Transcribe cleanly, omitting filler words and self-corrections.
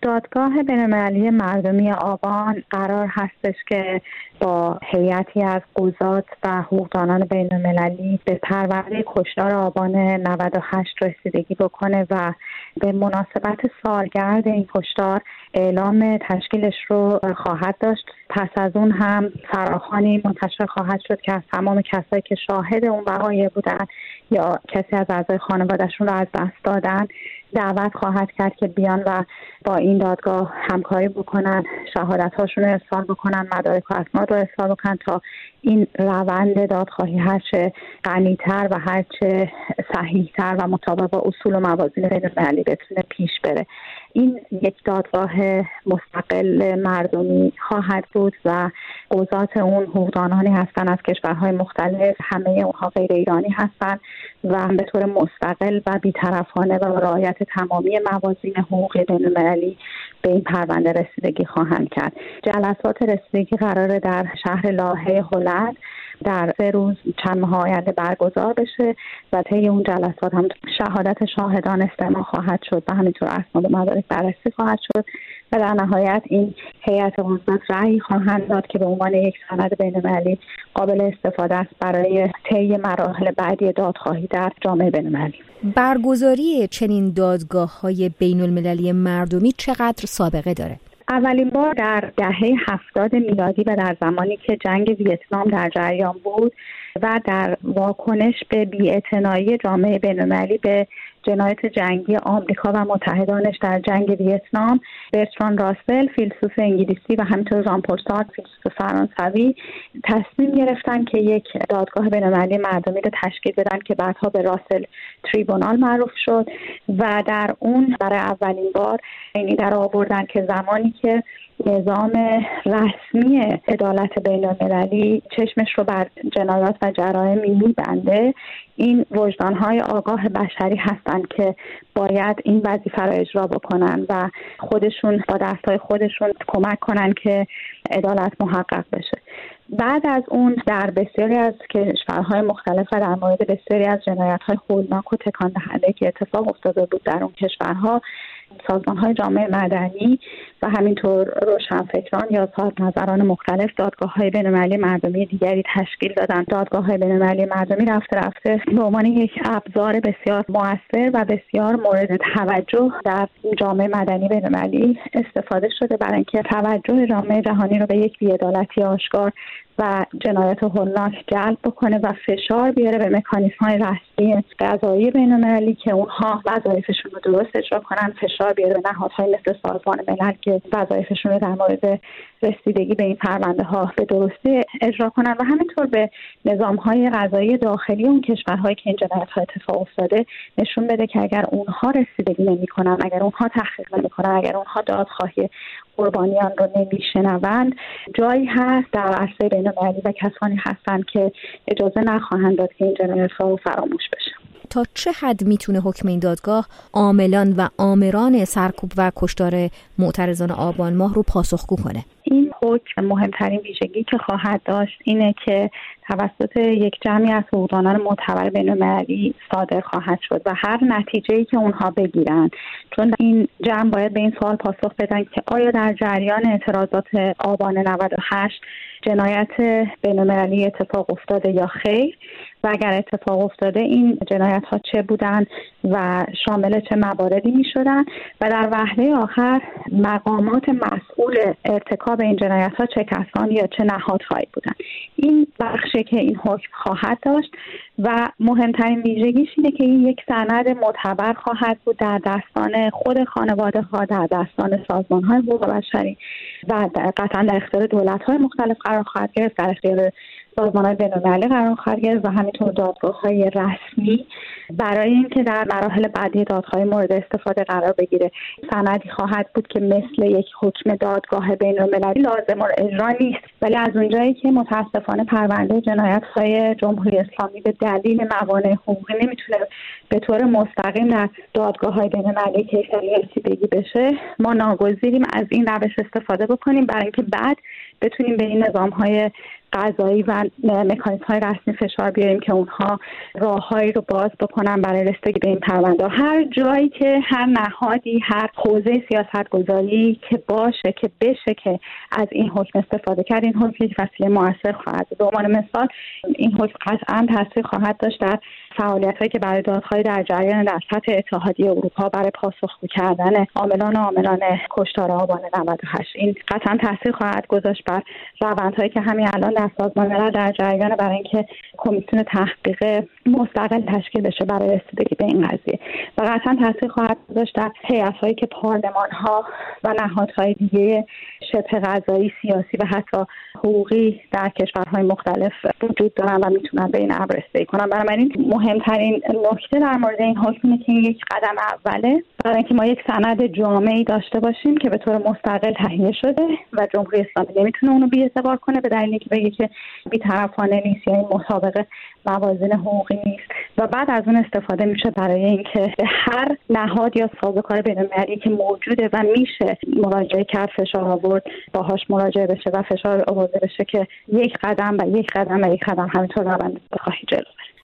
دادگاه بین‌المللی مردمی آبان قرار هستش که با هیئتی از قضات و حقوقدانان بین‌المللی به پرونده کشتار آبان 98 رسیدگی بکنه و به مناسبت سالگرد این کشتار اعلام تشکیلش رو خواهد داشت. پس از اون هم فراخوانی منتشر خواهد شد که از تمام کسایی که شاهد اون وقایع بودن یا کسی از اعضای خانواده‌شون رو از دست دادن دعوت خواهد کرد که بیان و با این دادگاه همکاری بکنن، شهادت‌هاشون رو ارسال بکنن، مدارک و اسناد رو ارسال بکنن تا این روند دادخواهی هرچه غنی‌تر و هرچه صحیح‌تر و مطابق با اصول و موازین بین‌المللی بتونه پیش بره. این یک دادگاه مستقل مردمی خواهد بود و قضات اون حقوقدانانی هستن از کشورهای مختلف، همه اونها غیر ایرانی هستن و به طور مستقل و بی‌طرفانه و رعایت تمامی موازین حقوقی بین‌المللی به این پرونده رسیدگی خواهند کرد. جلسات رسیدگی قراره در شهر لاهه هلند در 3 روز چند ماه آینده برگزار بشه و طی اون جلسات هم شهادت شاهدان استماع خواهد شد و همینطور اسناد و مدارک بررسی خواهد شد و در نهایت این هیئت قضات رأی خواهند داد که به عنوان یک سند بین‌المللی قابل استفاده است برای طی مراحل بعدی دادخواهی در جامعه بین‌المللی. برگزاری چنین دادگاه‌های بین‌المللی مردمی چقدر سابقه داره؟ اولین بار در دهه 70 میلادی و در زمانی که جنگ ویتنام در جریان بود و در واکنش به بی‌اعتنایی جامعه بین‌المللی به جنایت جنگی آمریکا و متحدانش در جنگ ویتنام، برتراند راسل فیلسوف انگلیسی و همینطور ژان پل سارتر فیلسوف فرانسوی تصمیم گرفتن که یک دادگاه بین‌المللی مردمی رو تشکیل بدن که بعدها به راسل تریبونال معروف شد و در اون برای اولین بار اینی در آوردن که زمانی که نظام رسمی عدالت بین‌المللی چشمش رو بر جنایات و جرایم می‌بنده، این وجدان‌های آگاه بشری هستند که باید این وظیفه رو اجرا بکنن و خودشون با دستای خودشون کمک کنن که عدالت محقق بشه. بعد از اون در بسیاری از کشورهای مختلف و در مورد بسیاری از جنایت‌های هولناک و تکان دهنده که اتفاق افتاده بود در اون کشورها، سازمان‌های جامعه مدنی و همینطور روشنفکران یا صاحب‌نظران مختلف دادگاه‌های بین‌المللی مردمی دیگری تشکیل دادن. دادگاه‌های بین‌المللی مردمی رفته به عنوان یک ابزار بسیار مؤثر و بسیار مورد توجه در جامعه مدنی بین‌المللی استفاده شده برای اینکه توجه جامعه جهانی رو به یک بی‌عدالتی آشکار و جنایت هولناک جلب بکنه و فشار بیاره به مکانیزم‌های رسمی قضایی بین‌المللی که اونها وظایفشون رو درست اجرا کنن، فشار بیاره به نهادهای مثل سازمان ملل که وظایفشون رو در مورد رسیدگی به این پرونده ها به درستی اجرا کنن و همینطور به نظام‌های قضایی داخلی اون کشورهایی که این جنایت‌ها اتفاق افتاده نشون بده که اگر اونها رسیدگی نمی‌کنن، اگر اونها تحقیق نمی‌کنن، اگر اونها دادخواهی قربانیان رو نمیشنوند، جایی هست در عرصه بین‌المللی و کسانی هستند که اجازه نخواهند داد که این جنایت‌ها فراموش بشه. تا چه حد میتونه حکم این دادگاه عاملان و آمران سرکوب و کشتار معترضان آبان ماه رو پاسخگو کنه؟ این حکم مهمترین ویژگی که خواهد داشت اینه که توسط یک جمعی از حقوقدانان معتبر بین‌المللی صادر خواهد شد و هر نتیجه‌ای که اونها بگیرن، چون این جمع باید به این سوال پاسخ بدن که آیا در جریان اعتراضات آبان 98 جنایت بین‌المللی اتفاق افتاده یا خیر و اگر اتفاق افتاده این جنایت ها چه بودن و شامل چه مواردی می شدن و در وهله آخر مقامات مسئول ارتکاب این جنایت ها چه کسانی یا چه نهادهایی بودن. این بخشی که این حکم خواهد داشت و مهمترین ویژگیش اینه که این یک سند معتبر خواهد بود در دستان خود خانواده ها، در دستان سازمان های حقوق بشری و قطعا در اختیار دولت های مختلف قرار خواهد گرفت، در اختیار سازمان‌های بین‌المللی قرار خواهد گرفت و همینطور دادگاه‌های رسمی برای اینکه در مراحل بعدی دادخواهی مورد استفاده قرار بگیره. سندی خواهد بود که مثل یک حکم دادگاه بین‌المللی لازم الاجرا نیست، ولی از اونجایی که متاسفانه پرونده جنایت‌های جمهوری اسلامی به دلیل موانع حقوقی نمیتونه به طور مستقیم در دادگاه‌های بین‌المللی کیفری رسیدگی بشه، ما ناگزیریم از این روش استفاده بکنیم برای اینکه بعد بتونیم به این نظام‌های قضایی و مکانیزم‌های رسمی فشار بیاریم که اونها راههایی رو باز بکنن برای رسیدگی به این پرونده. هر جایی که هر نهادی، هر حوزه سیاستگذاری که باشه که بشه که از این حکم استفاده کرد، این حکم یک وسیله مؤثر خواهد بود. به عنوان مثال این حکم قطعاً تاثیر خواهد داشت در فعالیت‌هایی که برای دادخواهی در جریان در سطح اتحادیه اروپا برای پاسخگو کردن عاملان کشتار آبان 98. این قطعاً تاثیر خواهد گذاشت بر روندهایی که همین الان در سازمان ملل در جریان برای اینکه کمیسیون تحقیق مستقل تشکیل بشه برای رسیدگی به این قضیه، و قطعاً تاثیر خواهد گذاشت در هیئت‌هایی که پارلمان‌ها و نهادهای دیگه شبه قضایی، سیاسی و حتی حقوقی در کشورهای مختلف وجود دارن و میتونن به این امر رسیدگی کنن. بنابراین مهمترین نکته در مورد این حکم اینه که یک قدم اوله برای اینکه ما یک سند جامعی داشته باشیم که به طور مستقل تهیه شده و جمهوری اسلامی نمیتونه اونو بی‌اعتبار کنه به دلیلی که بگه که بی‌طرفانه نیست یا این مطابق موازین حقوقی نیست، و بعد از اون استفاده میشه برای اینکه به هر نهاد یا سازوکار بین‌المللی که موجوده و میشه مراجعه کرد، فشار آورد، باهاش مراجعه بشه و فشار آورده بشه که یک قدم و یک قدم و یک قدم همینطور روند خواهی جلو.